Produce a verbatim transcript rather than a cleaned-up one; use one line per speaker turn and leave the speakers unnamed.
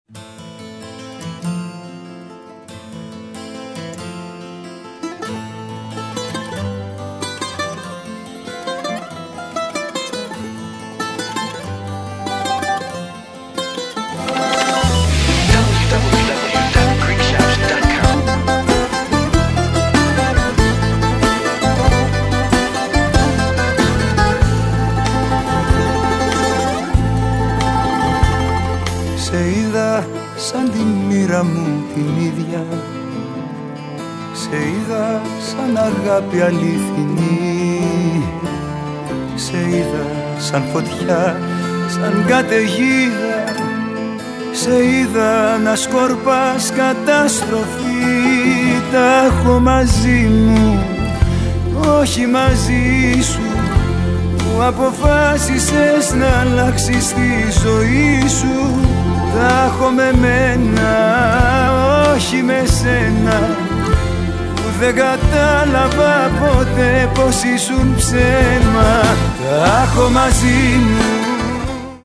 Σαν τη μοίρα μου την ίδια, σε είδα σαν αγάπη αληθινή, σε είδα σαν φωτιά, σαν καταιγίδα, σε είδα να σκορπάς καταστροφή. Τα έχω μαζί μου, όχι μαζί σου, που αποφάσισες να αλλάξεις τη ζωή σου. Τα έχω με μένα, όχι με σένα, που δεν κατάλαβα ποτέ πως ήσουν ψέμα. Τα έχω μαζί μου,